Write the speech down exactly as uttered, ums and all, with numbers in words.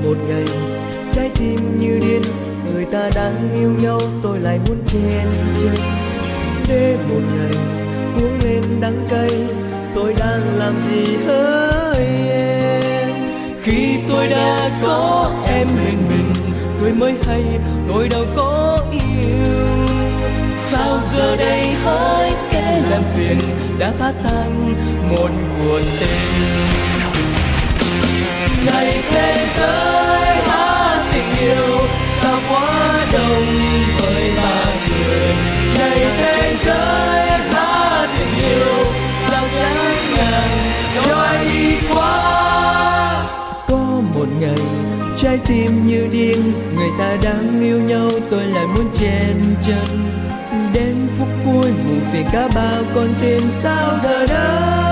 một ngày trái tim như điên, người ta đang yêu nhau tôi lại muốn chen chân. Để một ngày uống lên đắng cay, tôi đang làm gì hỡi em? Khi tôi đã có em bên mình, tôi mới hay tôi đâu có yêu. Sao giờ đây hỡi kẻ làm phiền đã phá tan một cuộc tình. Này thế giới há tình yêu sao quá đông với ba người. Này thế giới há tình yêu sao chán ngàn cho ai đi qua. Có một ngày trái tim như điên, người ta đang yêu nhau tôi lại muốn chen chân. Đến phút cuối buồn phiền cả bao con tim sao giờ đây.